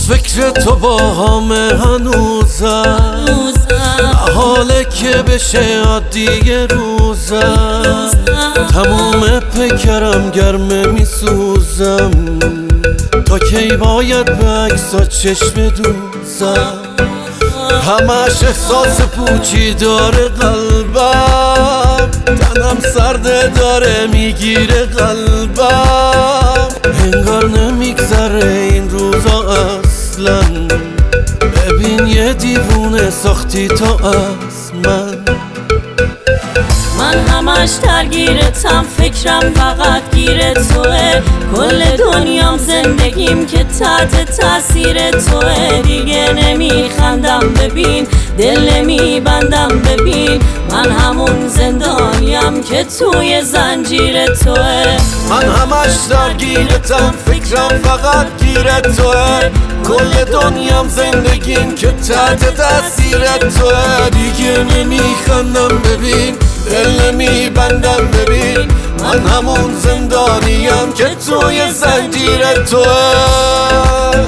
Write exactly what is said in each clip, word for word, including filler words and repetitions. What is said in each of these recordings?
فکر تو با همه هنوزم، حاله که بشه عادی روزم، تموم پیکرم گرمه میسوزم، تا کی باید به عکسا چشم دوزم، همش احساس پوچی داره قلبم، تنم سرده داره میگیره قلبم، انگار نمیگذره این روزا اصلا، ببین یه دیوونه ساختی تا از من. من همش درگیرتم، فکرم فقط گیر توه، کل دنیام زندگیم که تحت تاثیر توه، دیگه نمیخندم ببین، دل نمیبندم ببین، من همون زندانیم که توی زنجیر توه. من همش درگیرتم، فکرم فقط گیر توه، کل دنیام زندگیم که تحت تاثیر توه، دیگه نمیخندم ببین، دل نمیبندم ببین، من همون زندانیم که توی زنجیر توه.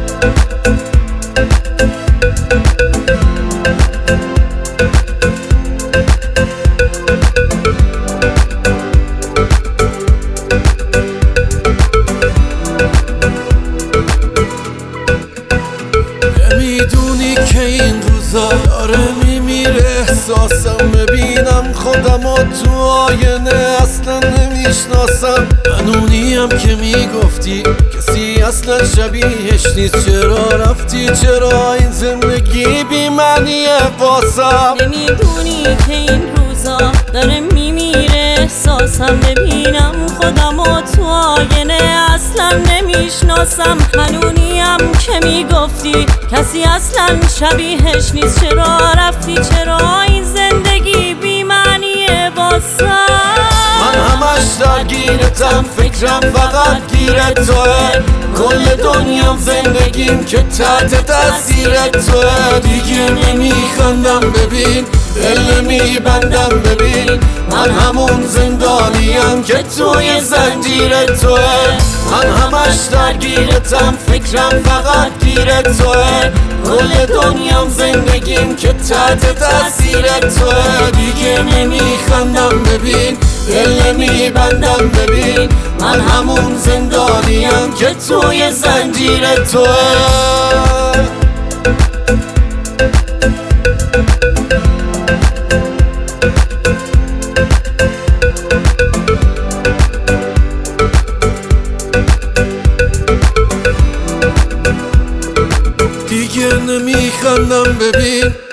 نمیدونی که این روزا داره میمیره احساسم، ببینم خودم و تو آینه اصلا نمیشناسم، من اونیم که میگفتی کسی اصلا شبیهش نیست، چرا رفتی، چرا این زندگی بی معنیه واسم. نمیدونی که این روزا داره میمیره احساسم، ببینم خودم و تو آینه اصلا نمیشناسم، من اونیم که میگفتی کسی اصلا شبیهش نیست، چرا رفتی، چرا این زندگی بی معنیه واسم. من همش درگیرتم، فکرم فقط گیر توه، کل دنیام زندگیم که تحت تاثیر توه، دیگه نمیخندم ببین، دل نمیبندم ببین، من همون زندانیم که توی زنجیر توه. من همش درگیرتم، فکرم فقط گیر توه، کل دنیام زندگیم که تحت تاثیر توه، دیگه نمیخندم ببین، دل نمیبندم ببین، من همون زندانیم که توی زنجیر توه. دیگه نمیخندم ببین،